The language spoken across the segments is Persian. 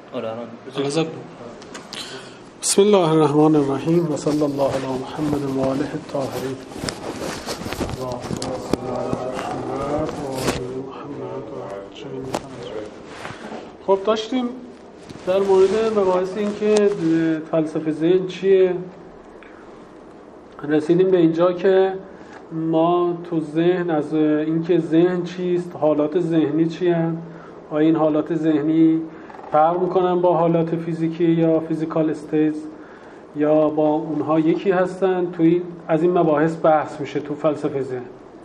بسم الله الرحمن الرحیم و صلی الله علی محمد و آله الطاهرین. خب داشتیم در مورد مباحث این که فلسفه ذهن چیه، رسیدیم به اینجا که ما تو ذهن از اینکه ذهن چیست، حالات ذهنی چی هستند، آیا این حالات ذهنی فرق میکنن با حالات فیزیکی یا فیزیکال استیتس یا با اونها یکی هستن. توی از این مباحث بحث میشه تو فلسفه ذهن.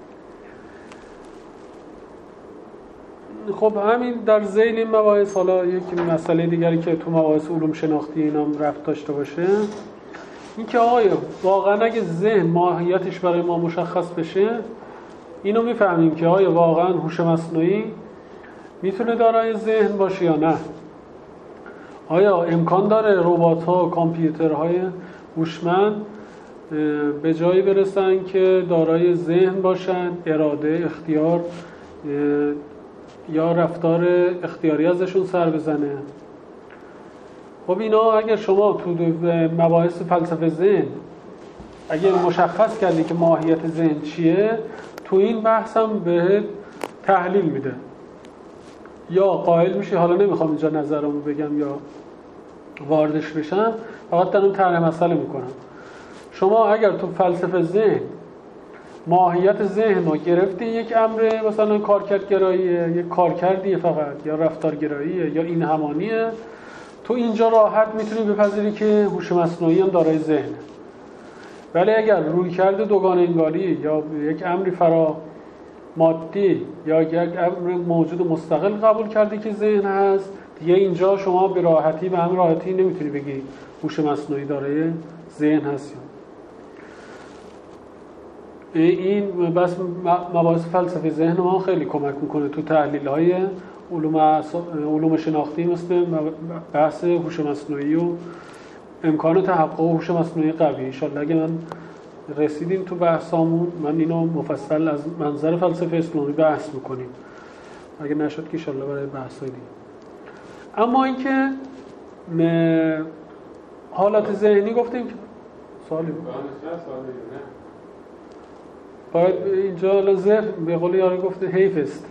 خب همین در ذیل این مباحث حالا یک مسئله دیگری که تو مباحث علوم شناختی اینا رفت داشته باشه این که آیا واقعا اگه ذهن ماهیتش برای ما مشخص بشه اینو میفهمیم که آیا واقعا هوش مصنوعی میتونه دارای ذهن باشه یا نه. آیا امکان داره ربات‌ها و کامپیوترهای هوشمند به جایی برسن که دارای ذهن باشن، اراده، اختیار یا رفتار اختیاری ازشون سر بزنه؟ خب اینا اگر شما تو مباحث فلسفه ذهن اگر مشخص کردی که ماهیت ذهن چیه، تو این بحث هم بهت تحلیل میده یا قائل میشه. حالا نمیخوام اینجا نظرمو بگم یا واردش بشم، فقط دارم طرح مسئله میکنم. شما اگر تو فلسفه ذهن ماهیت ذهن رو گرفتی یک امر مثلا کارکردگراییه، یک کارکردیه فقط، یا رفتارگراییه یا این همانیه، تو اینجا راحت میتونی بپذیری که هوش مصنوعی هم دارای ذهنه. ولی اگر رویکرد دوگانه انگاری یا یک امری فرا مادی یا یک امر موجود مستقل قبول کردی که ذهن هست، دیگه اینجا شما به راحتی به همین راحتی نمیتونی بگی هوش مصنوعی دارای ذهن هست. این بس مباحث فلسفه ذهن ما خیلی کمک میکنه تو تحلیل‌های علوم شناختی مثل بحث هوش مصنوعی و امکان تحقق هوش مصنوعی قوی. ان شاءالله اگه من رسیدیم تو بحثامون من اینو مفصل از منظر فلسفه اسلامی بحث میکنیم، اگه نشد که ان شاءالله برای بحثای دیگه. اما اینکه حالات ذهنی گفتیم که سوالی بود باید اینجا لازم به قول یاری گفته حیف است.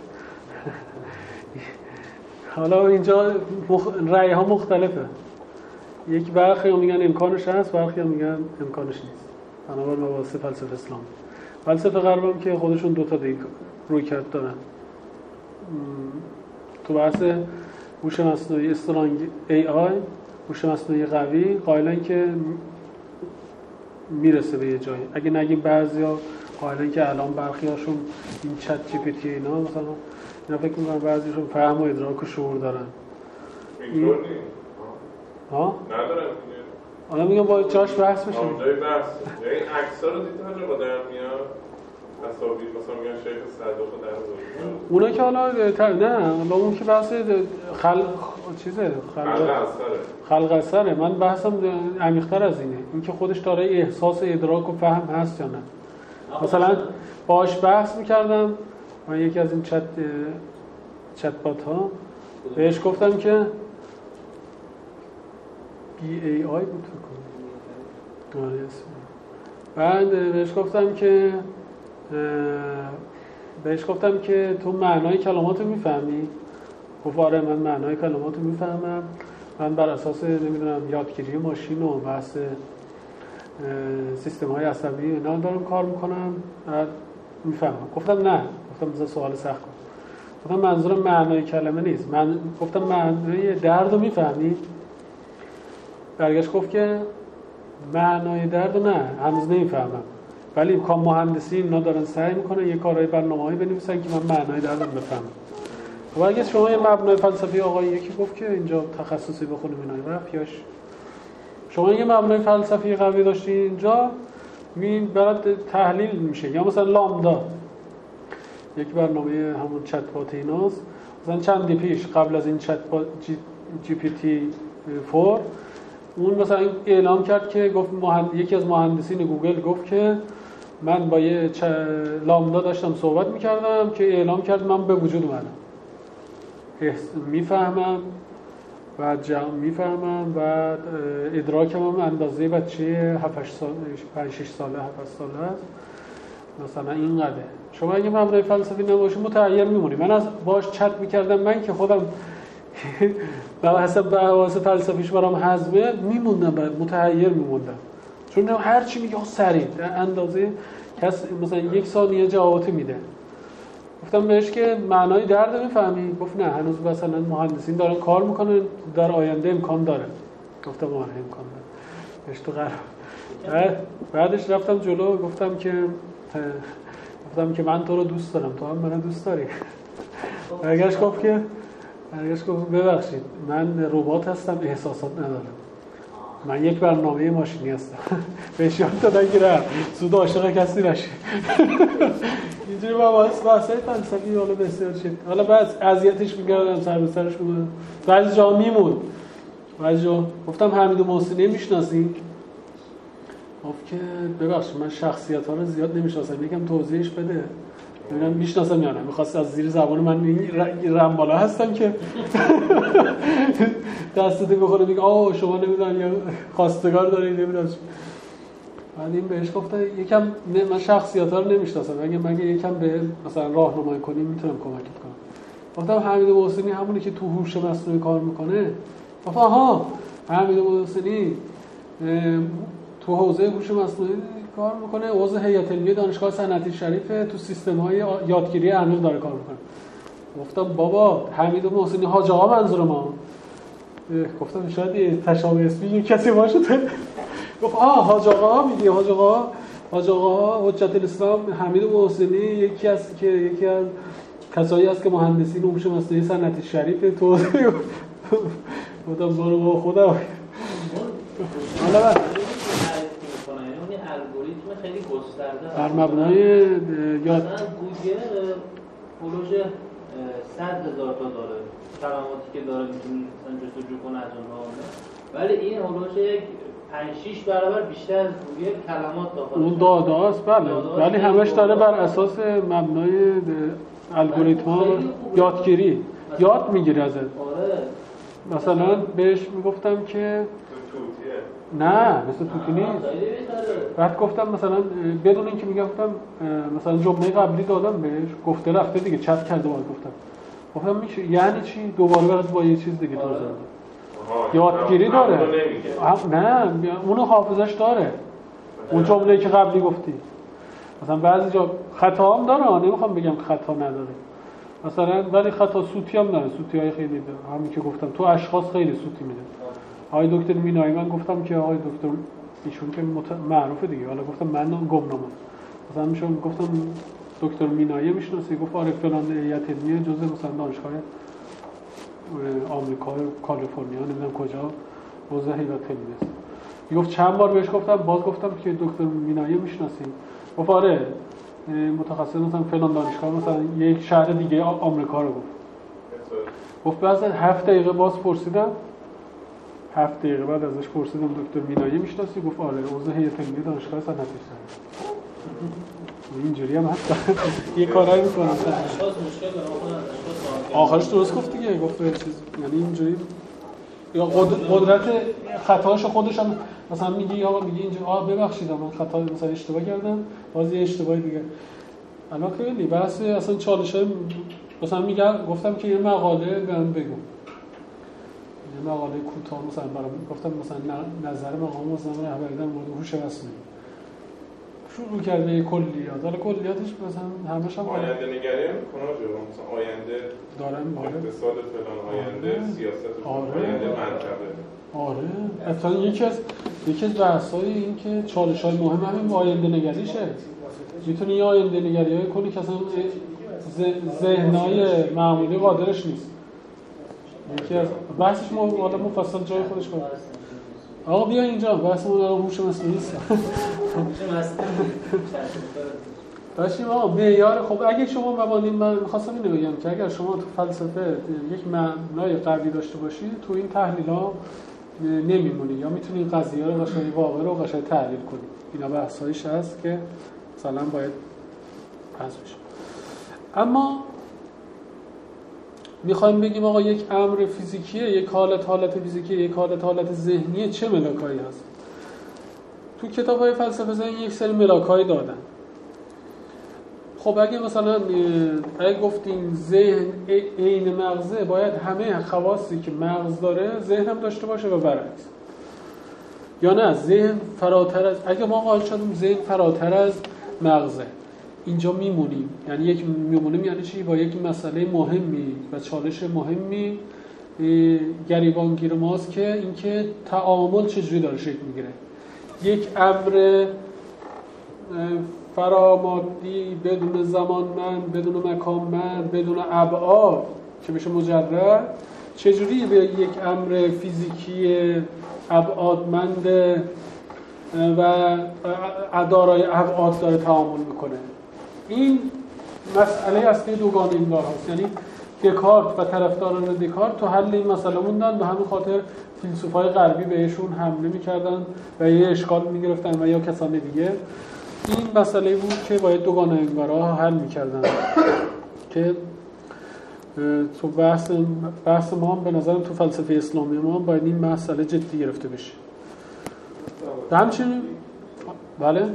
حالا اینجا رأی ها مختلفه، یک برخی هم میگن امکانش هست، برخی هم میگن امکانش نیست. بنابراین مباحث فلسفه اسلام، فلسفه غرب هم که خودشون دوتا روی کرد دارن تو بحث هوش مصنوعی استرانگ AI، هوش مصنوعی قوی، قائلن که میرسه به یه جایی. اگه نگیم بعضیا قائلن که الان برخی هاشون این چت جی پی تی اینا مثلا اینا فکر میکنم بعضیشون فهم و ادراک و شعور دارن. اینطور نیست ها؟ ندارم. حالا میگم با جاش بحث بشه. اونجای بحث یعنی عکس‌ها رو دیدن با در میاد تصاویر مثلا میگن شیخ صدوق در بود. اونا که حالا نه با اون که بحث خلق اثره. من بحثم عمیق‌تر از اینه، اینکه خودش دارای احساس ادراک و فهم هست یا نه. مثلا باهاش بحث می‌کردم، من یکی از این چت بات ها بهش گفتم که BAI بود فکر کنم. بعد بهش گفتم که تو معنای کلماتو میفهمی؟ گفت آره من معنای کلماتو میفهمم، من بر اساس نمیدونم یادگیری ماشین و بحث سیستم های عصبی اینا دارم کار میکنم، میفهمم. گفتم نه، گفتم بذار سوال سخت کنم. گفتم منظورم معنای کلمه نیست، من گفتم معنای درد رو میفهمی؟ برگشت گفت که معنای درد رو نه هنوز نمیفهمم، ولی کام مهندسی اینا دارن سعی میکنن یه کارهای برنامه‌ای بنویسن که من معنای درد رو بفهمم. و اگه شما یه مبنای فلسفی آقای یکی گفت که اینجا تخصصی بخونیم اینا رفت، شما یه مبنای فلسفی قوی داشتی اینجا برات تحلیل میشه. یا مثلا لامدا یک برنامه همون چت بات ایناست، مثلا چندی پیش قبل از این چت بات جی پی تی 4 اون مثلا اعلام کرد که گفت یکی از مهندسین گوگل گفت که من با یه لامدا داشتم صحبت میکردم که اعلام کرد من به وجود اومدم، میفهمم و جمع میفهمم و ادراکم هم اندازه بچه 5-6 ساله 7 ساله است. مثلا اینقدر. شما اگه مبنای فلسفی نباشه متعیر میمونی. من از باش چت میکردم، من که خودم به حسب بحث فلسفیش برام هضمه میموندم، متعیر میموندم، چون هر چی میگه سریع اندازه کس مثلا 1 ثانیه جوابت میده. گفتم بهش که معنای درد میفهمی؟ گفت نه، هنوز مثلا مهندسین دارن کار میکنن، در آینده امکان داره. گفتم آره امکان داره. بهش تو قرار. بعدش رفتم جلو، گفتم که من تو رو دوست دارم، تو هم منو دوست داری. برگشت گفت ببخشید من ربات هستم، احساسات ندارم، من یک برنامه ماشینی هستم. بهش یاد دادن که نه زود عاشق کسی نشی. اینجوری بحثای فلسفی حالا بسیار شد. حالا بعد اذیتش می‌کردم، سر به سرش می‌بردم، بعضی جا میمون. بعضی جا گفتم حمید محسنی میشناسی؟ گفت که ببخشید من شخصیت‌ها رو زیاد نمی‌شناسم، یکم توضیحش بده ببینم میشناسم یا نه. می‌خواست از زیر زبان من این رمبالا هستم که دستت بخوره میگه شما نمیدونم یا خواستگار دارید نمیدونم. بعد این بهش گفته یکم من شخصیت‌ها رو نمی‌شناسم، مگه یکم به مثلا راهنمایی کنی میتونم کمکت کنم. گفتم حمید محسنی همونی که تو هوش مصنوعی کار میکنه. گفت آها حمید محسنی تو حوزه هوش مصنوعی کار میکنه، عضو هیئت علمی دانشگاه صنعتی شریف تو سیستم‌های یادگیری عمیق داره کار میکنه. گفتم بابا حمید محسنی حاج آقا منظور ما. گفتم شاید تشابه اسمی کسی باشه. گفت حاج آقا میگی، حاج آقا حجت الاسلام حمید محسنی یکی از کسایی است که مهندسین هوش مصنوعی صنعتی شریف تو. گفتم برو با خدا. حالا الگوریتم خیلی گسترده بر مبنای یاد گوگل پروژه 100,000 تا داره، کلماتی که داره میتونی مثلا جستجو کنه از اونها، ولی این پروژه 5-6 برابر بیشتر از گوگل کلمات داخل اون داداست. بله ولی همش داره بر اساس مبنای الگوریتم‌ها یادگیری یاد میگیره ازت. آره مثلا بهش میگفتم که نه مثل توتی نیست. بعد گفتم مثلا بدون اینکه میگفتم مثلا جمله قبلی دادم بهش، گفته رفته دیگه چت کرده بود. گفتم میشه یعنی چی دوباره برات با یه چیز دیگه توضیح بدم. یادگیری داره. نه اونو حافظش داره. اون جمله‌ای که قبلی گفتی مثلا بعضی جا خطا هم داره، نمیخوام بگم که خطا نداره مثلا، ولی خطا صوتی هم داره، صوتی‌های خیلی داره. همین که گفتم تو اشخاص خیلی صوتی میده. آقای دکتر مینایی من گفتم که آقای دکتر ایشون که معروفه دیگه، حالا گفتم من گمنامه مثلا میشم گفتم دکتر مینایی میشناسی؟ گفت آره فلان هیئت علمی جزء مثلا دانشگاه آمریکا کالیفرنیا نمیدونم کجا عضو هیئت علمی است. گفت چند بار بهش گفتم، باز گفتم که دکتر مینایی میشناسی؟ گفت آره متخصص مثلا فلان دانشگاه مثلا یک شهر دیگه آمریکا رو گفت بعد 7 دقیقه باز پرسیدم، 7 دقیقه بعد ازش پرسیدم دکتر مینایی میشناسی؟ گفت آره عضو هیئت علمی دانشگاه صنعتی شریف. اینجوری هم هست. یه کارایی میکنه آخرش درست گفت دیگه، گفت چیز یعنی اینجوری یا قدرت خطاش خودش هم مثلا میگه اینجا ببخشید من خطا مثلا اشتباه کردم، باز یه اشتباهی دیگه. الان خیلی بحث اصلا چالشای مثلا میگم گفتم که یه مقاله بهم بگو، یه مقاله کوتاه مثلا برام گفتم مثلا نظر مقام مثلا رهبری در مورد هوش مصنوعی شروع کرده یه کلیات، حالا کلیاتش مثلا همش هم آینده نگری میکنه مثلا آینده دارم اقتصاد فلان، آینده سیاست، آینده منطقه. آره اصلا یکی از بحث‌های این که چالش‌های مهم همین آینده نگریشه. میتونی یه آینده نگری‌های کنی که اصلا ذهن‌های معمولی قادرش نیست. یکی از بحثش حالا مفصل جای خودش کنه. آقا بیا اینجا بحثمون رو هوش مصنوعی است. باشیم آقا معیار. خب اگه شما مبانی، من می‌خواستم اینو بگم که اگر شما تو فلسفه یک معنای قوی داشته باشید تو این تحلیل‌ها نمیمونی، یا میتونی قضیه رو قشنگ واقع رو قشنگ تحلیل کنی. اینا بحثایش هست که مثلا باید حذف بشه. اما میخوایم بگیم آقا یک امر فیزیکیه، یک حالت فیزیکیه، یک حالت ذهنیه، چه ملاکایی هست؟ تو کتاب‌های فلسفه ذهن یک سری ملاکایی دادن. خب اگه مثلا اگه گفتیم ذهن عین مغزه، باید همه خواصی که مغز داره ذهن هم داشته باشه و برعکس. یا نه ذهن فراتر از، اگه ما قائل شدیم ذهن فراتر از مغزه، اینجا میمونیم. یعنی میمونیم یعنی چی؟ با یک مسئله مهمی و چالش مهمی گریبانگیر ماست که اینکه تعامل چجوری داره شکل میگیره. یک امر فرامادی بدون زمانمند، بدون مکانمند، بدون ابعاد که بشه مجرد، چجوری به یک امر فیزیکی ابعادمند و دارای ابعاد داره تعامل میکنه؟ این مسئله اصلی دوگانه انگار هست. یعنی دکارت و طرفداران دکارت تو حل این مسئله موندن، به همین خاطر فیلسوفای غربی بهشون حمله میکردن و یه اشکال میگرفتن و یا کسان دیگه. این مسئله بود که باید دوگانه انگارها حل میکردن که تو بحث ما هم به نظرم تو فلسفه اسلامی ما هم باید این مسئله جدی گرفته بشه. همچنین بله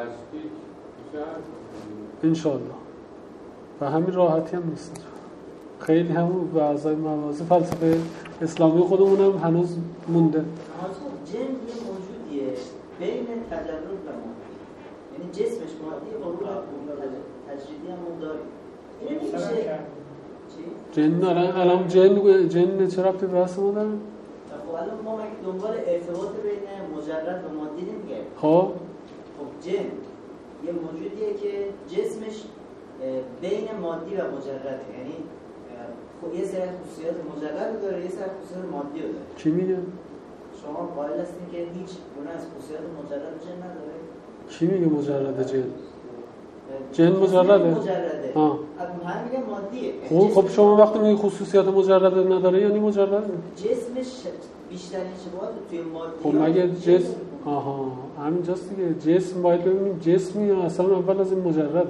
انشالله و همین راحتی هم نیست. خیلی همون بعضای مواضع فلسفه اسلامی خودمون هم هنوز مونده. جن یه موجودیه بین تجرد و مادی، یعنی جسمش مادی قبول تجریدی هم داره. این نمیشه چی؟ جن چه ربطی به بحث ما داره؟ خب الان ما دنبال ارتباط بین مجرد و مادی نمیگه. خب جن یه موجودیه که جسمش بین مادی و مجرده، یعنی خب یه سری خصوصیات مجرد داره، یه سری خصوصیات مادی داره. کی میگه؟ شما قائل هستین که هیچ گونه از خصوصیات مجرد جن نداره؟ کی میگه مجرد جن؟ جن مجرده؟ مجرده. ها. هم میگه مادیه. خب شما وقتی میگی خصوصیات مجرده نداره یعنی مجرده؟ جسمش بیشترین شباهت توی مادی. خب مگه جسم همین جاست دیگه. جسم باید ببینیم جسمی یا اصلا اول از این مجرده.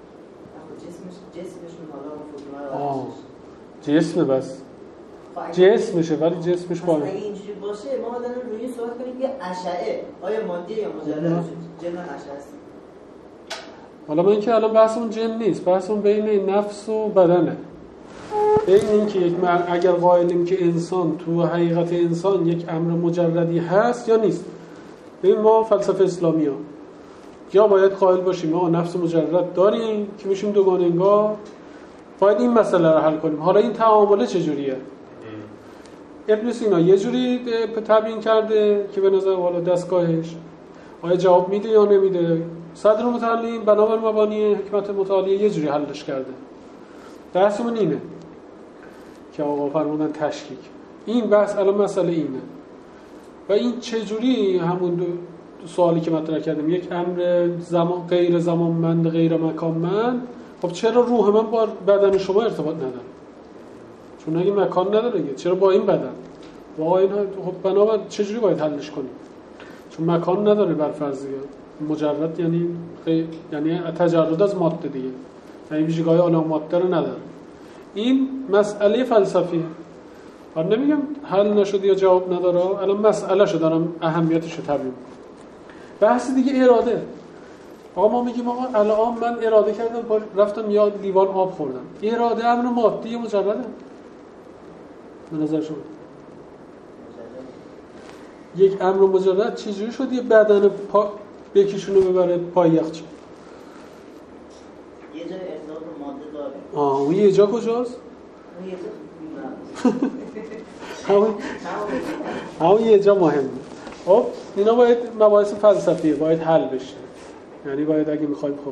جسمشون حالا جسمه بس جسمشه ولی جسمش باید اگه اینجوری باشه ما باید روی این صحبت کنیم که اشعه آیا مادیه یا مجرده؟ جن اشعه هست. حالا من که الان بحثمون جن نیست، بحثمون بین نفس و بدنه. بین این که اگر قائلیم که انسان تو حقیقت انسان یک امر مجردی هست یا نیست. ببین ما فلسفه اسلامی ها یا باید قائل باشیم ما نفس مجرد داریم که میشیم دوگانه انگار، باید این مسئله رو حل کنیم. حالا این تعامله چجوریه؟ ابن سینا یه جوری تبیین کرده که به نظر حالا دستگاهش آیا جواب میده یا نمیده. صدر متعلیم بنابر مبانی حکمت متعالیه یه جوری حلش کرده. بحثمون اینه که آقا فرمودن تشکیک. این بحث الان مسئله اینه و این چجوری همون سوالی که مطرح کردم، یک امر غیر زمانمند غیر مکانمند. خب چرا روح من با بدن شما ارتباط نداره؟ چون اگه مکان نداره چرا با این بدن؟ واقعا این خب بنابر چجوری باید حلش کنیم؟ چون مکان نداره بر فرضیه مجرد، یعنی تجرد از ماده دیگه، یعنی ویژگی‌های عالم ماده رو نداره. این مسئله فلسفیه. حالا نمیگم حل نشد یا جواب نداره، الان مسئله شو دارم اهمیتش رو تبیین. بحث دیگه اراده. آقا ما میگیم آقا الان من اراده کردم رفتم یا لیوان آب خوردم، اراده امر مادی مجرده به نظر شما؟ یک امر مجرد چجوری شد یه بدن بکشونه ببره پای یخچال؟ یه جای ارتباط ماده داره. اون یه جا کجاست؟ همون یه جا مهمه. خب اینا باید مباحث فلسفیه باید حل بشه، یعنی باید اگه میخوایم. خب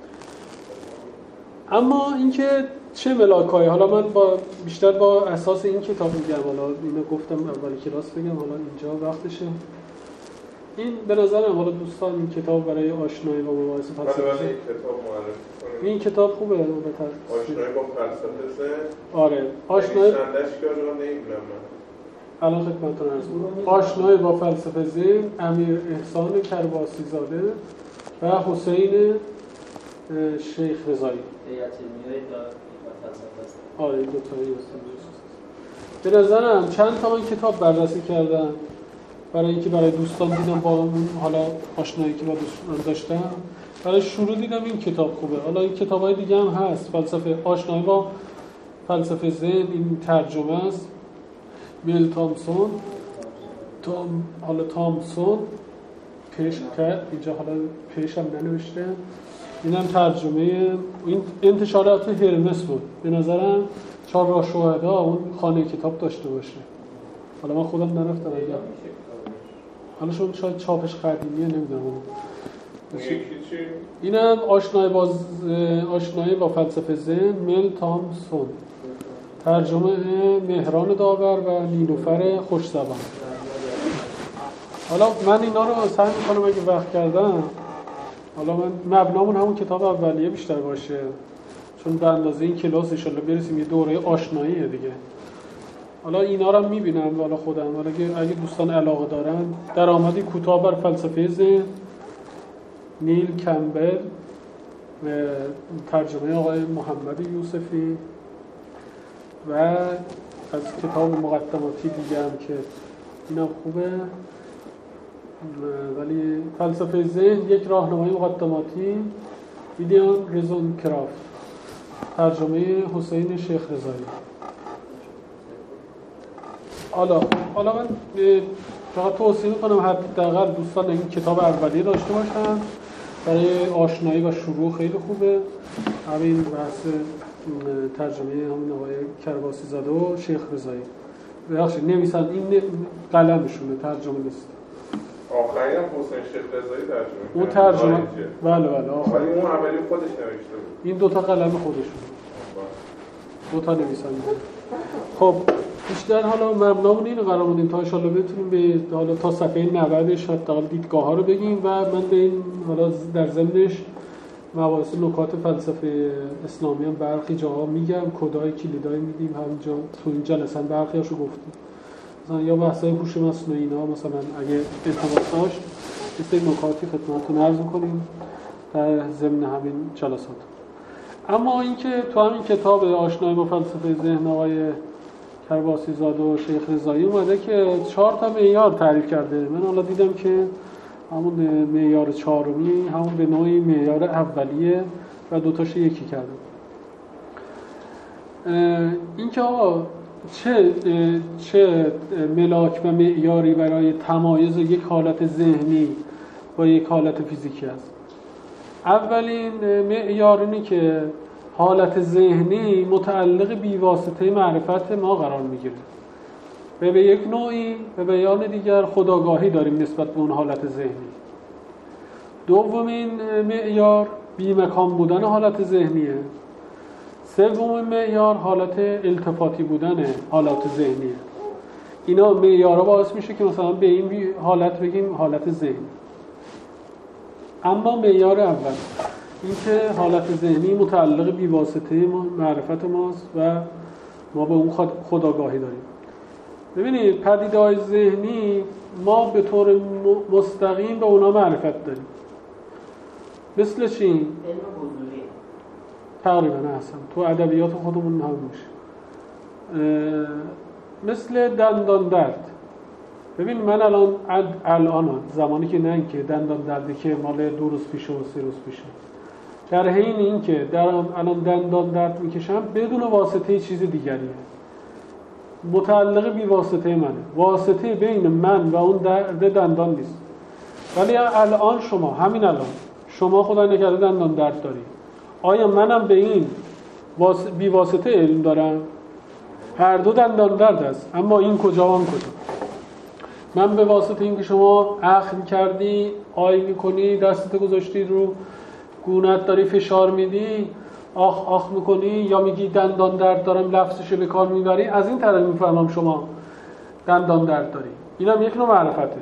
اما اینکه چه ملاکایی، حالا من بیشتر با اساس این کتاب میگم، حالا اینو گفتم اول کلاس بگم، حالا اینجا وقتشه. این به نظرم حالا دوستان این کتاب برای آشنایی با مباحث فلسفه این کتاب خوبه. آشنایی با فلسفه ذهن. آره آشنایی چندش که رو نمیدونم من الان خدمتتون عرض می‌کنم. آشنایی با فلسفه ذهن امیر احسان کرباسی زاده و حسین شیخ رضایی. هیئت علمیه فلسفه آره این دوتایی هستن. به نظرم چند تا من کتاب بررسی کردم برای اینکه برای دوستان دیدم با اون حالا آشنایی که با دوستان داشتم، برای شروع دیدم این کتاب خوبه. حالا این کتابای دیگه هم هست، فلسفه آشنایی با فلسفه ذهن، این ترجمه است، میل تامسون حالا تامسون پیش کرد اینجا، حالا پیش هم ننوشته. اینم ترجمه این انتشارات هرمس بود. به نظرم 4 راه شهدا اون خانه کتاب داشته باشه. حالا من خودم نرفتم اگه حالا شاید چاپش قدیمیه نمیدونم. اینم آشنایی با فلسفه ذهن، میل تامسون، ترجمه مهران داور و نیلوفر خوشزبان. حالا من اینا رو سعی می‌کنم اگه وقت کردم، حالا من مبنامون همون کتاب اولیه بیشتر باشه، چون به اندازه این کلاس ان شاءالله برسیم یه دوره آشناییه دیگه. حالا اینا رو می‌بینم والا خودم، حالا اگه دوستان علاقه دارن، درآمدی کوتاه بر فلسفه ذهن، نیل کمبل، ترجمه آقای محمد یوسفی، و از کتاب مقدماتی دیگه هم که اینا خوبه، ولی فلسفه ذهن یک راهنمای مقدماتی، ویلیام رزونکرافت، ترجمه حسین شیخ رضایی. حالا من فقط توصیه میکنم حداقل دوستان این کتاب اولیه داشته باشن، برای آشنایی و شروع خیلی خوبه. همین بحث ترجمه همون آقای کرباسی زاده و شیخ رضایی، ببخشید نویسن این قلمشونه، ترجمه نیست. آخری هم حسین شیخ رضایی ترجمه اون ترجمه بله آخری اون اولی خودش نوشته بود. این دوتا قلم خودشون، دوتا نویسنده. خب بیشتر حالا مبنامون اینو قرار بودیم تا ان شاءالله بتونیم به حالا تا صفحه 90 حداقل دیدگاه‌ها رو بگیم و من به این حالا در ضمنش مباحث نکات فلسفه اسلامی هم برخی جاها میگم، کدای کلیدای میدیم، همینجا تو این جلسه هم برخیاشو گفتیم. مثلا یا بحث‌های هوش مصنوعی اینا مثلا اگه ارتباط داشت مثل نکاتی خدمتتون عرض کنیم در ضمن همین جلسات. اما اینکه تو همین کتاب آشنایی با فلسفه ذهن آقای کرباسی زاده و شیخ رضایی اومده که 4 تا معیار تعریف کرده. من حالا دیدم که همون معیار 4می همون به نوعی معیار اولیه و دوتاش یکی کرده. اینکه آقا چه ملاک و معیاری برای تمایز یک حالت ذهنی با یک حالت فیزیکی است. اولین معیار اینه که حالت ذهنی متعلق بیواسطه معرفت ما قرار میگیره و به یک نوعی به بیان دیگر خودآگاهی داریم نسبت به اون حالت ذهنی. دومین معیار بی‌مکان بودن حالت ذهنیه. سومین معیار حالت التفاتی بودن حالات ذهنیه. اینا معیارها باعث میشه که مثلا به این حالت بگیم حالت ذهنی. اما معیار اول اینکه حالت ذهنی متعلق بیواسطه معرفت ماست و ما به اون خودآگاهی داریم. ببینید پدیده‌های ذهنی ما به طور مستقیم به اونا معرفت داریم. مثل چی؟ علم حضوری. تقریبا احسن تو ادبیات خودمون هم میشه. مثل دندان درد. ببین من الان زمانی که نه که دندان دردی که مال 2 روز پیشه و 3 روز پیشه، در حین این که الان دندان درد میکشم بدون واسطه چیز دیگریه، متعلق بی واسطه منه، واسطه بین من و اون درد دندان نیست. ولی الان همین الان شما خدای نکرده دندان درد داری، آیا منم به این بی واسطه علم دارم؟ هر دو دندان درد است، اما این کجا و آن کجا؟ من به واسطه اینکه شما اخم کردی، آی میکنی، دستت گذاشتی رو گونت داری فشار میدی، آخ میکنی یا میگی دندان درد دارم لفظشو به کار میبری، از این طرف میفهمم شما دندان درد داری. اینم یک نوع معرفته.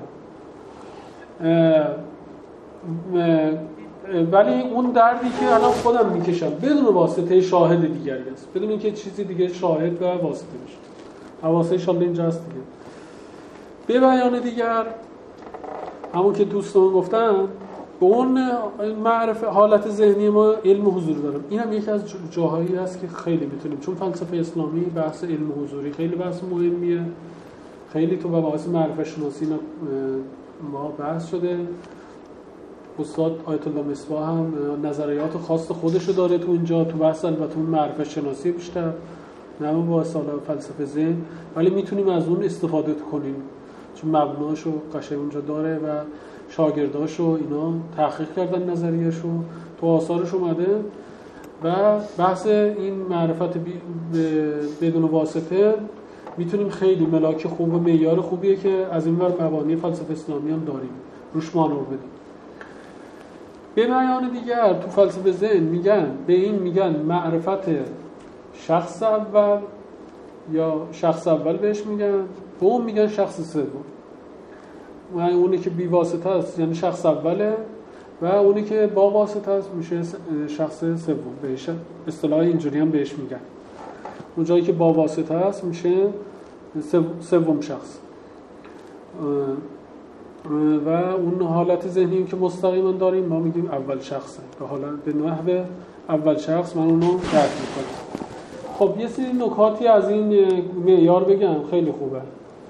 ولی اون دردی که الان خودم میکشم بدون واسطه شاهد دیگری است، بدون اینکه چیزی دیگه شاهد و واسطه بشه. حواسه انشالله اینجا هست دیگه. به بیان دیگر همون که دوستان گفتن به اون معرفت حالت ذهنی ما علم حضور دارم. این هم یکی از جاهایی هست که خیلی میتونیم، چون فلسفه اسلامی بحث علم حضوری خیلی بحث مهمیه، خیلی تو مباحث معرفت شناسی ما بحث شده. استاد آیت الله مصباح هم نظریات خاص خودشو داره تو اینجا، تو بحث البته اون معرفت شناسی بیشتر، نه با سالا فلسفه ذهن، ولی میتونیم از اون استفاده کنیم چون مبناشو قشنگ اونجا داره و شاگرداشو اینا تحقیق کردن نظریه‌شو تو آثارش اومده و بحث این معرفت بدون واسطه میتونیم خیلی ملاک خوب و معیار خوبیه که از این ور مبانی فلسفه اسلامی هم داریم روش مانور بدیم. به بیان دیگر تو فلسفه ذهن میگن معرفت شخص اول یا شخص اول بهش میگن، به اون میگن شخص سوم. اونی که بی واسطه است یعنی شخص اوله و اونی که با واسطه است میشه شخص سوم. بهش اصطلاح اینجوری هم بهش میگن. اون جایی که با واسطه است میشه سوم شخص. و اون حالت ذهنی که مستقیما داریم ما میگیم اول شخصه. به حالت به نحو اول شخص من اونو درک میکنم. خب یه سری نکاتی از این معیار بگم خیلی خوبه.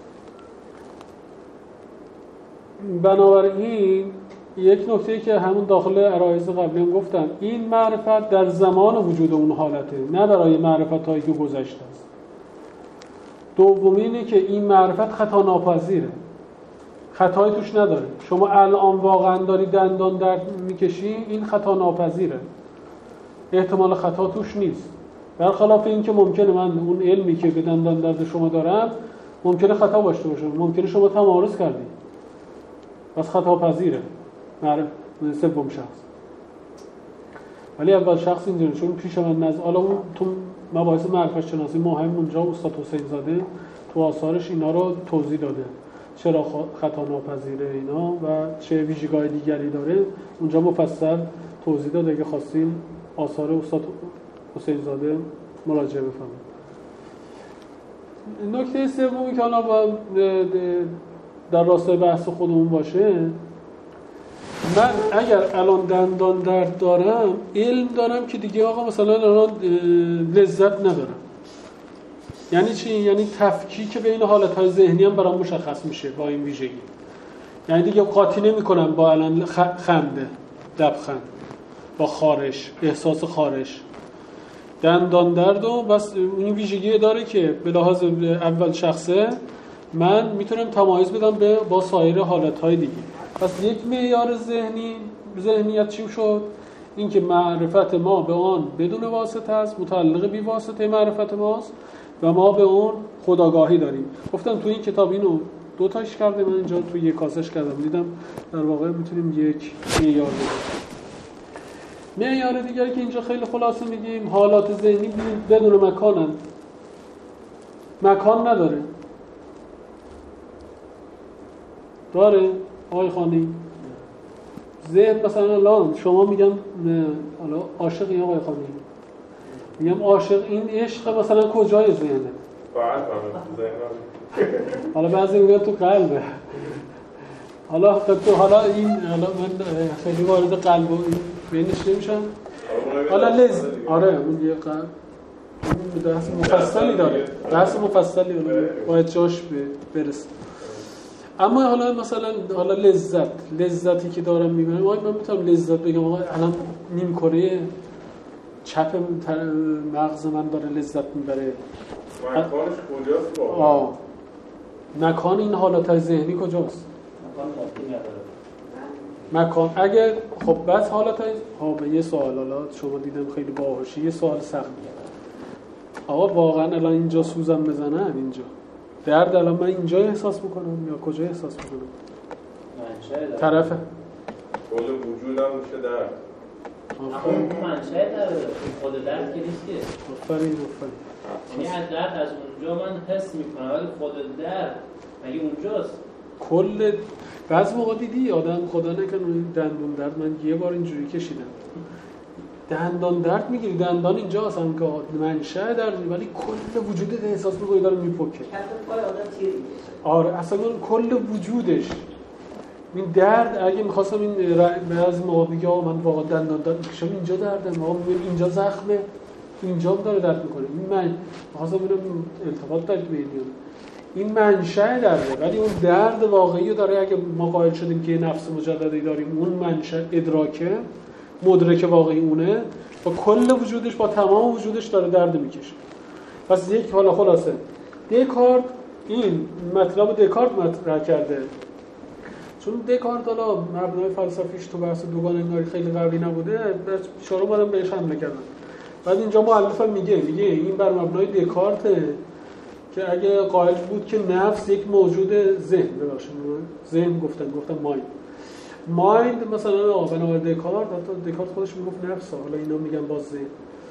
بنابراین یک نکته که همون داخل عرایض قبلی هم گفتم، این معرفت در زمان وجود اون حالته، نه برای معرفت هایی که گذشته است. دومینه که این معرفت خطا ناپذیره، خطایی توش نداره. شما الان واقعا داری دندان درد میکشی، این خطا ناپذیره، احتمال خطا توش نیست. برخلاف این که ممکنه من اون علمی که به دندان درد شما دارم ممکنه خطا باشه ممکنه شما تمارض کردی، پس خطا پذیره سوم شخص. ولی اول شخص اینجوری چون پیش من حالا اون تو مباحث معرفت شناسی مهم اونجا استاد حسین زاده تو آثارش اینا رو توضیح داده، چرا خطا ناپذیره اینا و چه ویژگی‌های دیگری داره، اونجا مفصل توضیح داده. اگه خواستین آثار استاد حسین زاده مراجعه بفرمایید. نکته سومی که حالا با در راستای بحث خودمون باشه، من اگر الان دندان درد دارم علم دارم که دیگه آقا مثلا الان لذت ندارم. یعنی چی؟ یعنی تفکیک بین حالتهای ذهنی هم برام مشخص میشه با این ویژگی. یعنی دیگه قاطی نمی‌کنم با الان خنده، لبخند، با خارش، احساس خارش، دندان درد و بس این ویژگی داره که به لحاظ اول شخصه من میتونم تمایز بدم با سایر حالتهای دیگه. پس یک معیار ذهنیت چی شد؟ این که معرفت ما به آن بدون واسطه است، متعلق بی واسطه معرفت ماست و ما به اون خودآگاهی داریم. گفتم تو این کتاب اینو دو تاش کردم، من اینجا تو یک کاسش کردم، دیدم در واقع میتونیم یک معیار بگیم. معیار دیگری که اینجا خیلی خلاصه میگیم حالات ذهنی بدون مکانن، مکان نداره. داره آقای خانی؟ ذهن مثلا الان شما میگم حالا عاشقی آقای خانی، میگم عاشق، این عشق مثلا کجای ذهنه؟ حالا بعضی میگن تو قلبه. حالا این حالا من خیلی وارد قلب و بینش نمیشم. حالا آره اون یه قلب بحث مفصلی داره، بحث مفصلی باید جاش برسه. اما حالا مثلا حالا لذتی که دارم میبرم، من میتونم لذت بگم آقا الان نیم کره چپ مغز من داره لذت میبره. مکانش کجاست واقعا؟ مکان این حالت ذهنی کجاست؟ مکان اگر خب بس حالتای به یه سوال حالا شما دیدم خیلی باهوشی، یه سوال سخت. آقا واقعا الان اینجا سوزم بزنم، اینجا درد الان من اینجا احساس میکنم یا کجا احساس میکنم؟ طرفه کل وجودم میشه درد. اما منشأ درد خود درد که نیست که. آفرین. یعنی از درد از اونجا من حس میکنم، ولی خود درد مگه اونجاست؟ کل بعضی موقع دیدی آدم خدا نکنه دندون درد، من یه بار اینجوری کشیدم، دندان درد میگیری دندان اینجا اصلا که منشأ درد، ولی کل وجودت احساس میکنی داره میپکه. حتی پای آدم تیر میشه. آره اصلا کل وجودش این درد اگه می‌خواستم این بعضی موقع بگم من واقعا دندان درد می‌کشم اینجا درده، ما اینجا زخمه، اینجا داره درد می‌کنه. این من می‌خواستم ببینم ارتباط داره بین این منشأ درده، ولی اون درد واقعی رو داره. اگه ما قائل شدیم که نفس مجردی داریم، اون منشأ ادراکه، مدرک واقعی اونه، با کل وجودش، با تمام وجودش داره درد می‌کشه. پس یک حالا خلاصه دکارت این مطلب دکارت مطرح کرده، چون دکارت حالا مبنای فلسفیش تو بحث دوگان انگاری خیلی قوی نبوده، اشاره اومدم بهش حمله کردم. بعد اینجا مؤلف میگه این بر مبنای دکارته که اگه قائل بود که نفس یک موجود ذهن ذهن گفتن مایند مثلا بنابر دکارت، حتی دکارت خودش میگفت نفس، حالا اینا میگن باز ذهن.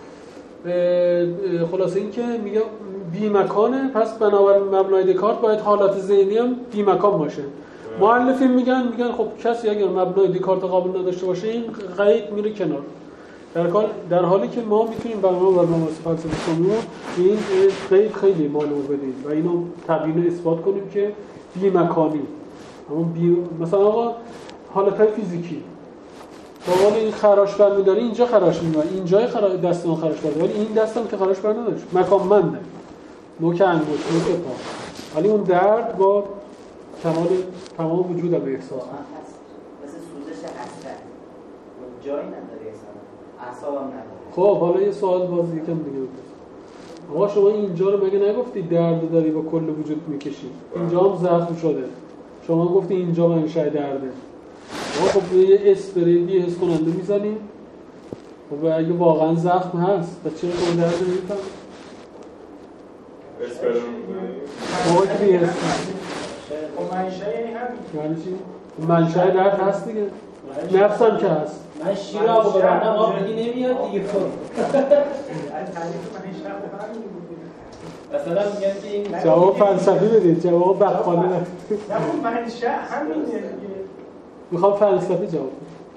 خلاصه این که میگه بی مکانه، پس بنابر مبنای دکارت باید حالت ذهنی هم بی مکان باشه. مؤلفین میگن خب کسی اگر مبنای دکارت قبول نداشته باشه این قید میره کنار، در حالی که ما میتونیم بر مباحث فلسفه شمول این قید خیلی معلوم بدیم و اینو تبیین اسپات کنیم که بی مکانی، مثلا آقا حالتهای فیزیکی با این خراش بر می‌داری، اینجا خراش می‌بره، اینجای دستم خراش بر، ولی این دستم که خراش بر نداشت، مکان منده، نوک انگشت، نوک پا، ولی اون درد با تمام وجودم احساس هست. مثل سوزش حسرت جایی نداره، اعصابم نداره. خب حالا یه سوال باز یکم دیگه بپرسم. آقا شما اینجا رو مگه نگفتی درد داری با کل وجود می‌کشی؟ اینجا هم زخم شده، شما گفتی اینجا منشأ درده. خب یه اسپری بی حس کننده میزنیم، خب اگه واقعا زخم هست و چرا اون درد نمیفهم؟ اسپری میزنیم موقعی که بی حس خب منشأ یعنی همین، یعنی چی؟ منشأ درد هست دیگه، نفس هم که هست. من شیر رو آب ببندم آب بدی نمیاد دیگه. خب تعریف منشأ همین بود. مثلا میگن که این جواب فلسفی بدید، جواب بقالی ندید. نه خب منشأ همینه دیگه. میخوام فلسفی جواب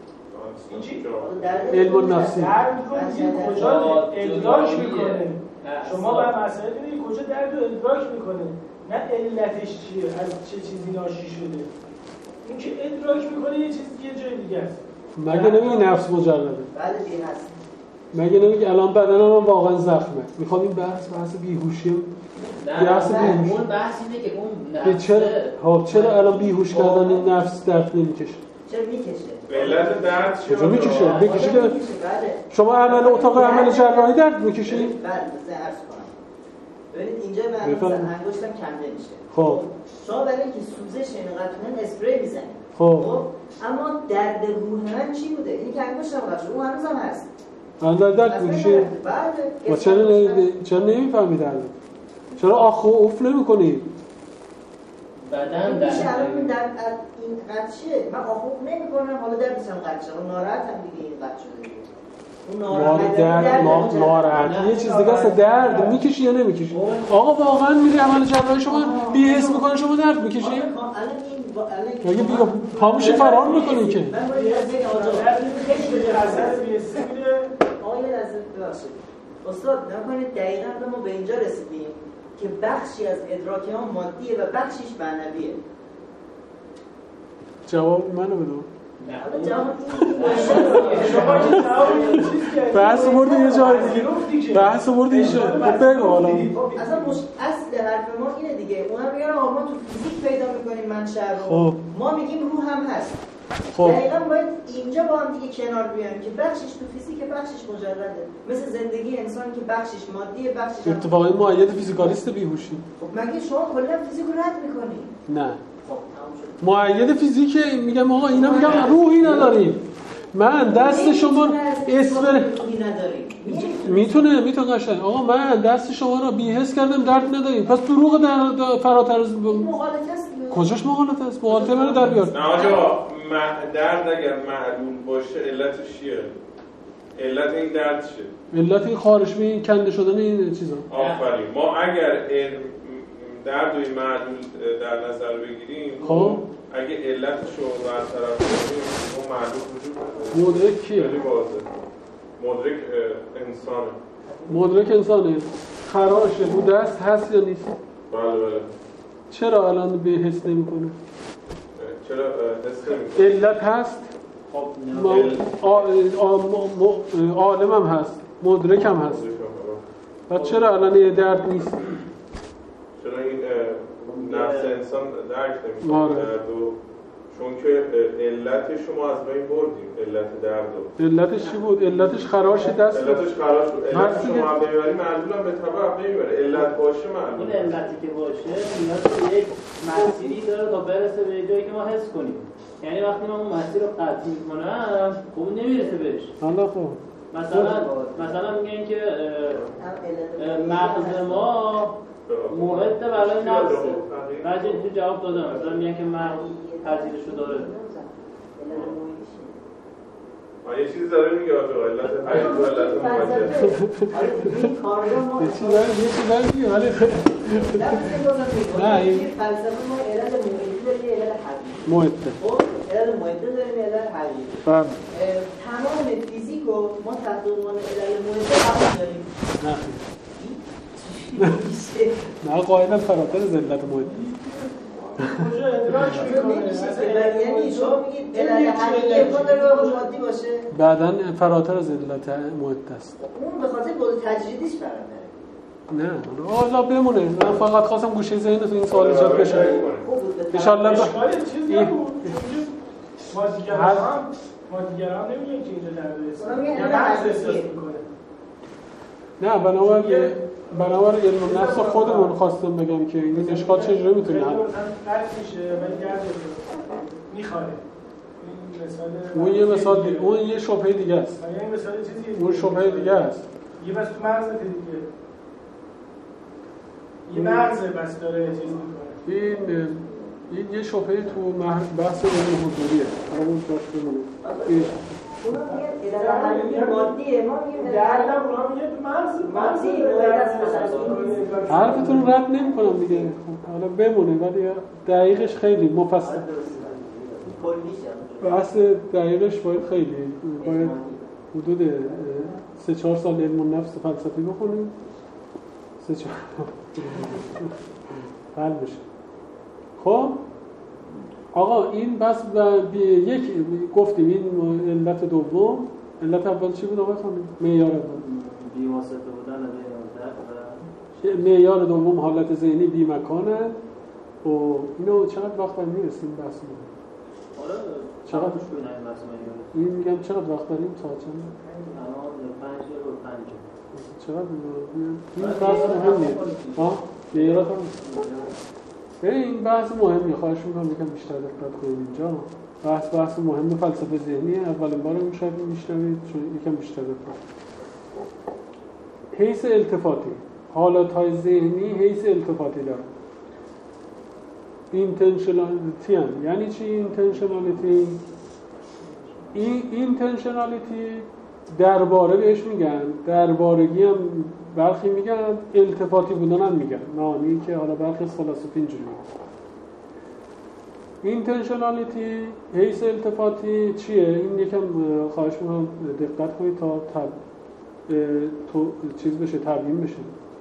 علم النفسی. درد رو میگه کجا ادراک میکنه، شما بر مسئله ببینید کجا درد رو ادراک میکنه، نه علتش چیه، از چه چیزی ناشی شده. این که ادراک میکنه یه چیزی یه جای دیگه است. مگه نمیگی نفس مجرده؟ بله دیگه هست. مگه نمیگی الان بدنم هم واقعا زخمه؟ میخوام این بحث بیهوشی بحث اون بحث اینه که اون نفس چرا الان بیهوش کردن این نفس درد نمیکشه؟ چرا میکشه؟ علت درد چیه؟ کجا میکشه؟ بکشه که شما عمل اتاق عمل جراحی درد میکشی؟ بله مثلا عرض کنم ببینید اینجا من انگشتم کنده میشه. خب شما برای اینکه سوزش اینقدر اسپری میزنید. خب اما درد روح من چی بوده؟ این که انگشتم قطع اون هنوزم هست. درد میکشه؟ بله. چرا نمیفهمی درد؟ چرا آخ و اوف نمی‌کنی؟ بدن میشه الان در این قطعه من آخ و اوف نمی‌کنم، حالا دردم قطعه ناراحتم دیگه، این قطع شده دیگه. اون ناراحت یه چیز دیگه است. درد میکشی یا نمیکشی؟ آقا واقعا میری عمل جراحی شما بی حس میکنه شما درد میکشی؟ مگه بیا پاموشی فرار میکنی که؟ من باید یک آجا خیلی به حضرت بیسته میره. آقای لحظه ببخشید استاد نکنید دقیقاً ما به اینجا رسیدیم که بخشی از ادراک ما مادیه و بخشیش معنویه. جواب منو بده. بحث برده یه جای دیگه، بحث برده یه جای بگو حالا. اصلا اصل حرف ما اینه دیگه، اونا میگن آقا ما تو فیزیک پیدا میکنیم منشأ رو، ما میگیم روح هم هست. خب دقیقاً باید اینجا با هم دیگه کنار بیایم که بخشش تو فیزیک بخشش مجرده، مثل زندگی انسان که بخشش مادیه بخشش اتفاقی معید فیزیکالیست بیهوشی. خب مگه شما کلا فیزیک رو رد میکنی؟ نه معید فیزیک میگم آقا اینا میگم روحی نداریم. من دست شما اسپر میتونه قشنگ آقا من دست شما رو بی‌حس کردم درد نداریم، پس دروغ در فراتر از مغالطه است. کجاش مغالطه است؟ مغالطه منو در بیار. نه آقا درد اگر معلول باشه علتش چیه؟ علت این درد چیه؟ علت این خارش به این کنده شدن این چیزا. آفرین. ما اگر درد و این معلول در نظر بگیریم خب اگه علتش رو برطرف کنیم اون معلول وجود نداره. مدرک کیه؟ خیلی واضحه. مدرک انسانه. مدرک انسانه. خراشه بود دست هست یا نیست؟ بله. چرا الان به حس نمی‌کنه؟ چرا علت هست، عالم هم هست، مدرک هم هست. و چرا الان یه درد نیست؟ چرا این نفس انسان درک نمی‌کنه درد و چون که علتش شما از بین بردیم، علت درد رو. علتش چی بود؟ علتش خراش دست بود. علتش خراش بود. علت شما هم ببریم معلول هم به طبع نمیبره. علت باشه معلول. این علتی که باشه نیاز به یک مسیری داره تا برسه به جایی که ما حس کنیم. یعنی وقتی من اون مسیر رو قطع می‌کنم، خب نمیرسه بهش. حالا خب مثلا میگن که مغز ما محیط برای نفسه. بعضی تو جواب دادم مثلا میگن که مغز پذیرش رو داره. یه چیز داره میگه آقا علت حیات و علت مواجه. یه چیز داره میگه ولی نه این فلسفه ما علت محیطی داره یه علت حقیقی. محیطه. خب علت محیطی داریم علت حقیقی. بله. تمام فیزیک رو ما تحت عنوان علت محیطی قبول داریم. نه قاعدتا فراتر از علت محیط. کجا ادراک میکنه؟ یعنی شما میگید علت حقیقی ما داره واقع مادی باشه؟ بعداً فراتر از علت محیط است. اون به خاطر بود تجریدیش برام نه حالا بمونه. من فقط خواستم گوشه ذهنتون این سوال ایجاد بشه. ان شاء الله چیزی نبود. مادیگران نمیگن که اینجا درد احساس میکنه. نه بنابراین علم نفس خودمون خواستم بگم که این اشکال چجوری میتونه حل قطع میشه ولی گرد میخواره. اون یه مثال دیگه، اون یه شبهه دیگه است. این مثال چیزیه. اون شبهه دیگه است. یه بس تو مغزت دیگه. یه مغزه بس داره چیز میکنه. این یه شبهه تو بحث علم حضوریه. حالا اون جاش بمونه. اونا میگن علت مادیه، ما میگیم دردم اونا میگن مغزی حرفتون رد نمی‌کنم دیگه. حالا بمونه ولی دقیقش خیلی مفصل. بحث دقیقش باید حدود 3-4 سال علم النفس فلسفی بخونیم. 3-4 حل بشه. خب آقا این بس یک گفتیم این علت دوم. علت اول چی بود آقا خانم؟ معیار اول بی‌واسطه بودن درد و معیار دوم حالت ذهنی بی مکانه. و اینو چقدر وقت میرسیم بحث ما؟ آره چقدر روش ببینیم بحث معیار. این میگم چقدر وقت داریم ساعت چند؟ الان 5 چقدر این بحث مهمه. ها معیارات هم این بحث مهمی. خواهش میکنم یکم بیشتر دقت کنید اینجا. بحث مهم فلسفه ذهنی. اولین بار شاید میشنوید چون یکم بیشتر دقت. حیث التفاتی، حالتهای ذهنی حیث التفاتی داره. اینتنشنالیتی هم. یعنی چی اینتنشنالیتی؟ اینتنشنالیتی درباره بهش میگن، دربارگی هم برخی میگن، التفاتی بودن هم میگن. معنی که حالا برخی فلسفی اینجوری میگن. اینتنشنالیتی حیث التفاتی چیه؟ این یکم خواهش میکنم دقت کنید تا چیز بشه، تبیین بشه.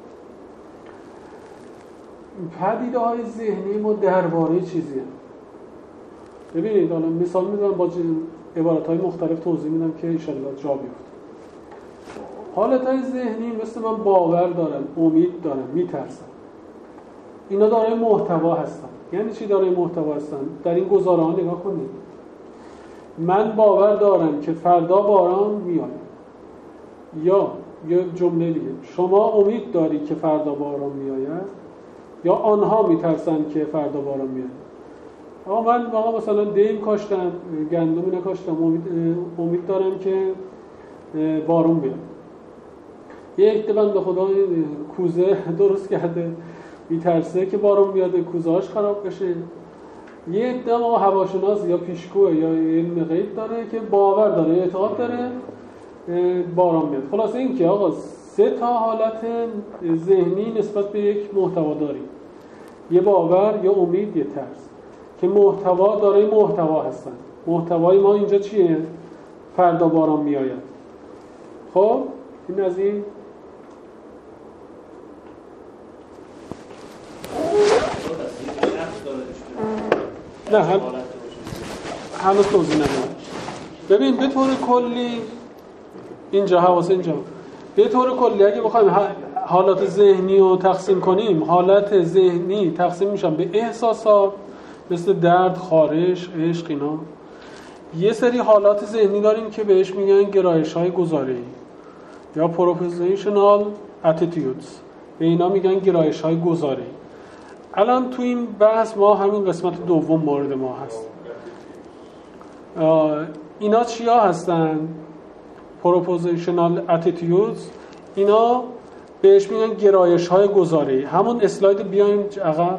پدیده های ذهنی ما درباره چیزیه. ببینید حالا مثال میزنم با عبارت های مختلف توضیح میدم که انشالله جا بیفته. حالت های ذهنی مثل من باور دارم، امید دارم، میترسم. اینا دارای محتوا هستن. یعنی چی دارای محتوا هستن؟ در این گزاره ها نگاه کنید. من باور دارم که فردا باران میاد. یا یه جمله دیگه، شما امید داری که فردا باران میآید؟ یا آنها میترسن که فردا باران میاد؟ من واقعا مثلا دیم کاشتم، گندمی نکاشتم، امید دارم که بارون بیاد. یک بنده خدا کوزه درست کرده، میترسه که بارون بیاد، کوزه‌اش خراب بشه. یه عده هواشناس یا پیشگوه یا علم غیب داره که باور داره، اعتقاد داره باران بیاد. خلاصه این که آقا 3 حالت ذهنی نسبت به یک محتوا داریم. یه باور، یه امید، یه ترس. که محتوا دارای محتوا هستن. محتوای ما اینجا چیه؟ فردا باران میآید. خب این از این نه هنوز توضیح ندادم. ببین به طور کلی اینجا حواس اینجا به طور کلی اگه بخوایم حالات ذهنی رو تقسیم کنیم، حالات ذهنی تقسیم میشن به احساسات مثل درد، خارش، عشق اینا. یه سری حالات ذهنی داریم که بهش میگن گرایش‌های گزاره‌ای یا propositional attitudes، به اینا میگن گرایش‌های گزاره‌ای. الان تو این بحث ما همین قسمت دوم مورد ما هست. اینا چیا هستن؟ propositional attitudes، اینا بهش میگن گرایش‌های گزاره‌ای. همون اسلاید بیایم عقب.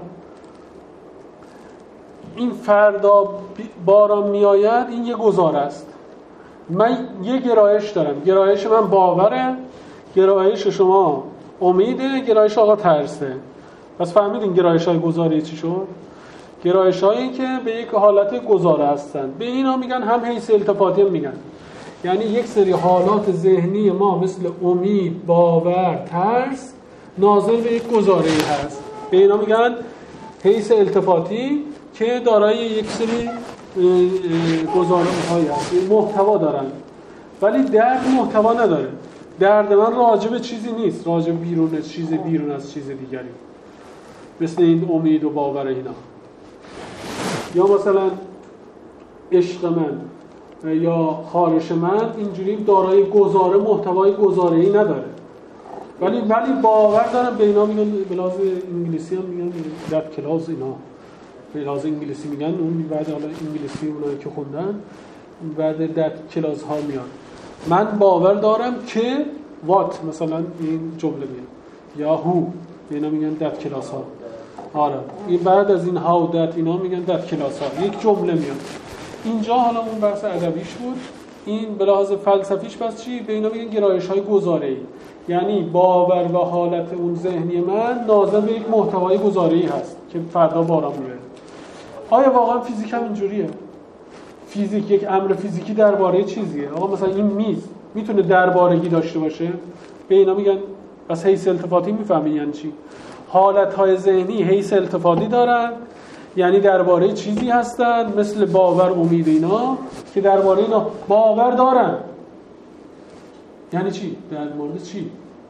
این فردا باران میآید، این یه گزاره است. من یه گرایش دارم، گرایش من باوره، گرایش شما امیده، گرایش آقا ترسه. پس فهمیدین گرایش‌های گزاره‌ای چی شد؟ گرایش‌هایی که به یک حالت گزاره هستن. به اینا میگن هم حیث التفاتی میگن. یعنی یک سری حالات ذهنی ما مثل امید، باور، ترس ناظر به یک گزاره‌ای هست. به اینا میگن حیث التفاتی که دارای یک سری گزاره‌هایی هست، محتوا دارن. ولی درد محتوا نداره. درد من راجع به چیزی نیست، راجع به بیرون از چیز دیگری، مثل این امید و باور اینا. یا مثلا عشق من یا خارش من اینجوری دارای گزاره، محتوای گزاره‌ای نداره. ولی باور دارم. به اینا میگن به لحاظ انگلیسی هم میگن that clause. اینا به لحاظ انگلیسی میگن، اون بعد حالا انگلیسی اونایی که خوندن بعد that clause ها میاد. من باور دارم که what مثلا این جمله میاد، یا who اینا میگن that clause ها. آره این بعد از این how that اینا میگن that clause ها، یک جمله میاد. اینجا حالا اون بحث ادبیش بود. این به لحاظ فلسفیش پس چی؟ به اینا میگن گرایش‌های گزاره‌ای. یعنی باور و حالت اون ذهنی من ناظر به یک محتوای گزاره‌ای هست که فردا باران میاد. آیا واقعا فیزیک هم اینجوریه؟ فیزیک یک امر فیزیکی درباره چیزیه. آقا مثلا این میز میتونه دربارگی داشته باشه؟ به اینا میگن پس حیث التفاتی. میفهمین یعنی چی؟ حالت‌های ذهنی حیث التفاتی دارن، یعنی درباره چیزی هستن مثل باور، امید اینا که درباره اینا باور دارن. یعنی چی؟ در مورد چی؟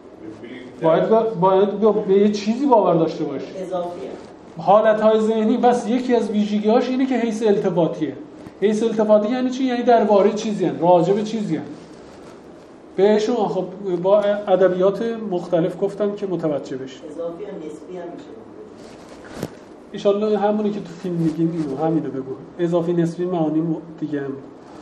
باید به یه چیزی باور داشته باشه. اضافیه. حالت‌های ذهنی بس یکی از ویژگی‌هاش اینه که حیث التفاتیه. حیث التفاتی یعنی چی؟ یعنی درباره چیزی هستن، راجع به چیزی هستن. بهشون خب با ادبیات مختلف گفتم که متوجه بشید. اضافی هم نسبی هم میشه. ایشالله همونی که تو فیلم میگیم اینو همینو بگو. اضافی نسبی معانی دیگه هم.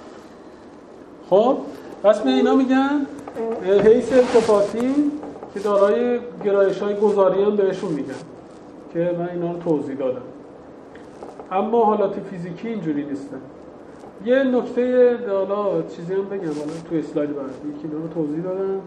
خب پس به اینا میگن حیث التفاتی که دارای گرایش‌های گزاری هم بهشون میگن که من اینا رو توضیح دادم. اما حالات فیزیکی اینجوری نیستن. یه نکته حالا چیزی هم بگم، حالا تو اسلاید بعد یکی اینا رو توضیح دادم.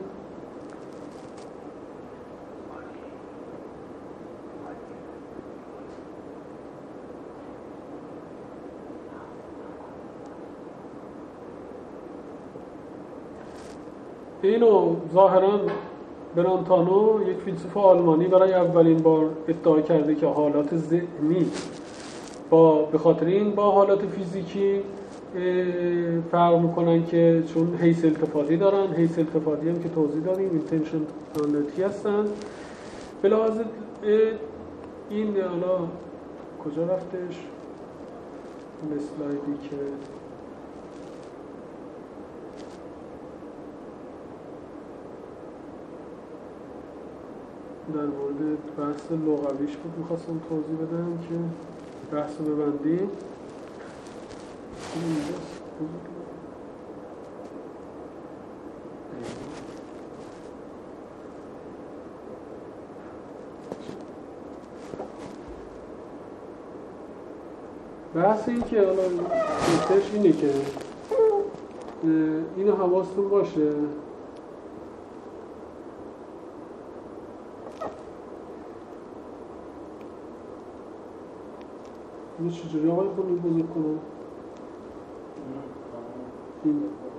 اینو ظاهراً برانتانو یک فیلسوف آلمانی برای اولین بار ادعا کرده که حالات ذهنی به خاطر این با حالات فیزیکی فرق میکنن که چون حیث التفاتی دارن. حیث التفاتی هم که توضیح دادیم اینتنشنالیتی هستن. به لحاظ این حالا کجا رفتش؟ این اسلایدی که در مورد بحث لغویش بود میخواستم توضیح بدم که بحث رو ببندیم. بحث این که حالا نکتهش اینه که اینو حواستون باشه اینو چجوری آقای خونی بزرگ کنم؟ فیلم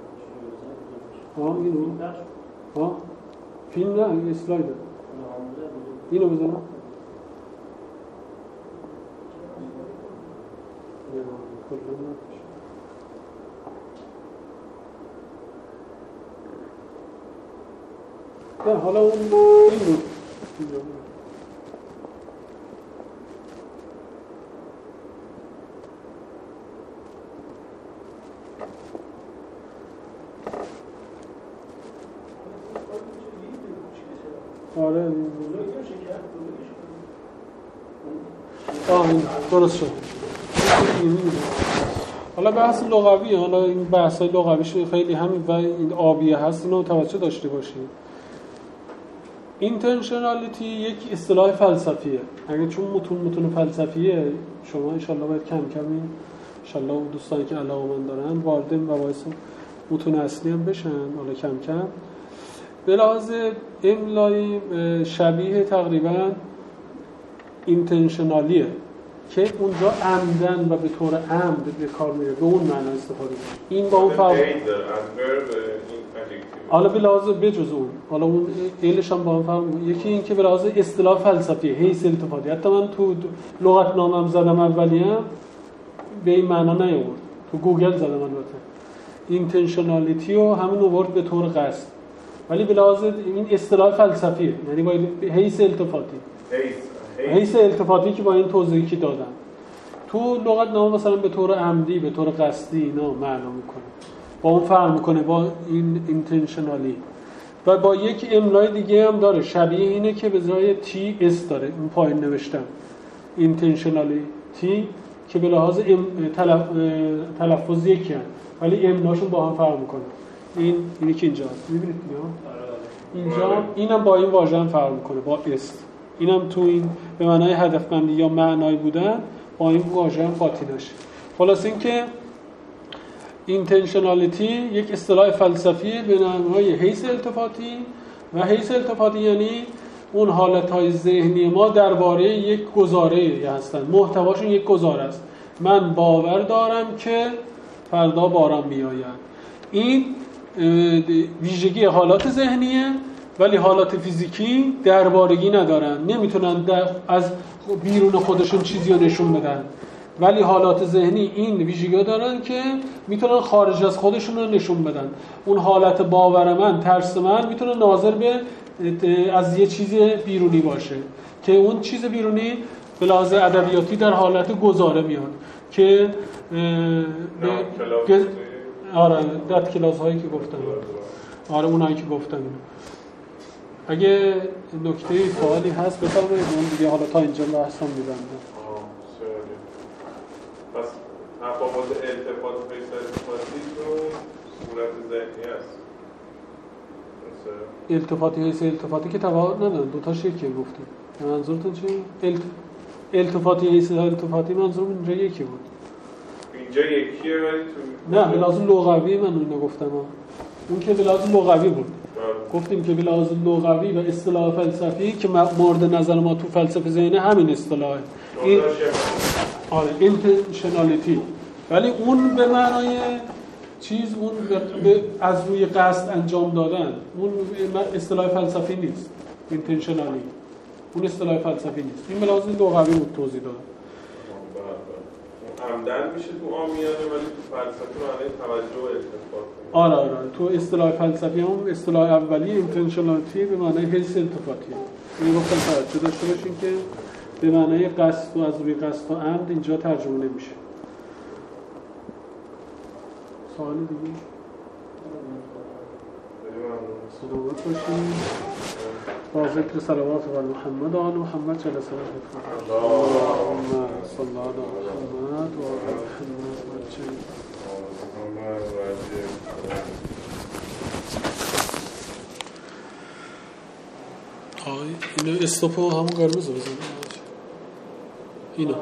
اینو؟ فیلم نه، این اسلاید اینو بزنم؟ کلا نکش نه حالا اون این بود آره درست شد. حالا بحث لغویه، حالا این بحث‌های لغویش خیلی همین و این آبیه هست، اینو توجه داشته باشید. اینتنشنالیتی یک اصطلاح فلسفیه. اگه چون متون فلسفیه شما ان شاءالله باید کم کم ان شاءالله دوستانی که علاقه‌مند دارن وارد مباحث متون اصلی هم بشن، حالا کم کم. به لحاظ املایی شبیه تقریبا اینتنشنالیه که اونجا عمدن و به طور عمد به کار میره، به اون معنا استفاده میشه. این با اون فرق حالا به لحاظ بجز اون، حالا اون علش هم با اون فرق. یکی این که به لحاظ اصطلاح فلسفی حیث التفاتی، حتی من تو لغتنامه‌ام زدم اولیه به این معنا نیاورد، تو گوگل زدم البته اینتنشنالیتی رو همین آورد به طور قصد، ولی به لحاظ این اصطلاح فلسفیه، یعنی با حیث التفاتی، حیث التفاتی که با این توضیحی که دادم تو لغتنامه مثلا به طور عمدی به طور قصدی اینا معنا میکنه، با اون فرق میکنه با این اینتنشنالی. و با یک املای دیگه هم داره شبیه اینه که به جای تی اس داره، این پایین نوشتم اینتنشنالی تی که به لحاظ تلفظ یکی هست ولی املاشون با هم فرق میکنه. اینی که اینجا هست میبینید اینجا اینم با این واژه هم فرق میکنه با است، اینم تو این به معنای هدفمندی یا معنایی بودن با این واژه هم قاطی نشه. خلاص این که اینتنشنالیتی یک اصطلاح فلسفی به معنای حیث التفاتی و حیث التفاتی یعنی اون حالتهای ذهنی ما درباره یک گزاره هستن، محتواشون یک گزاره است. من باور دارم که فردا باران میآید. این ویژگی حالات ذهنیه ولی حالات فیزیکی دربارگی ندارن، نمیتونن از بیرون خودشون چیزی رو نشون بدن، ولی حالات ذهنی این ویژگی دارن که میتونن خارج از خودشون رو نشون بدن. اون حالت باور من، ترس من میتونه ناظر به از یه چیز بیرونی باشه که اون چیز بیرونی به لحاظ ادبیاتی در حالت گزاره میاد که آره دت کلاس هایی که گفتم، آره اونایی که گفتم. اگه نکته سوالی هست بفرمایید، اون دیگه حالا تا اینجا بحثم می‌بندم. پس تفاوت التفات و حیث التفاتی تو صورت ذهنی است. التفاتی حیث التفاتی که تفاوت نداره، دو تاش یکی گفتیم. منظورتون چیه؟ التفاتی حیث التفاتی منظورم اینجا یکی بود. اینجا یکیه ولی تو نه به لحاظ لغوی من اون گفتم اون که به لحاظ لغوی بود. گفتیم که به لحاظ لغوی و اصطلاح فلسفی که مورد نظر ما تو فلسفه ذهنی همین اصطلاحه، این آره اینتنشنالیتی، ولی اون به معنای چیز، اون از روی قصد انجام دادن، اون اصطلاح فلسفی نیست. اینتنشنالی اون اصطلاح فلسفی نیست، این به لحاظ لغوی بود توضیح دادم. عمدن میشه تو عامیانه ولی تو فلسفه معنی توجه و التفات. آره تو اصطلاح فلسفی هم اصطلاح اولی اینتنشنالیتی به معنای حیث التفاتی. این گفتم توجه داشته باشین که به معنای قصد و از روی قصد و عمد اینجا ترجمه نمیشه. سوال دیگه؟ سلامت باشین. با ذکر صلوات و محمد آل محمد جل صلاته اللهم صل علی محمد و آل محمد اینو استاپو همون قرمز رو بزنیم اینو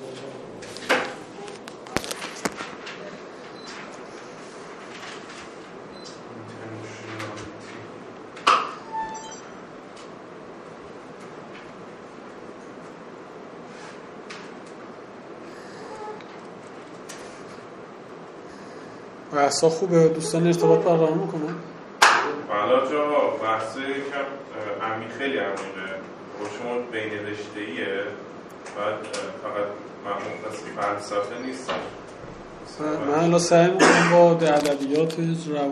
بحثا خوبه، دوستان ارتباط برقرار میکنن. حالا جا بحث یکم عمیق، خیلی عمیقه، با شما بین رشته‌ایه، بعد فقط مختص فلسفه نیست. من الان سعی میکنم با ادبیات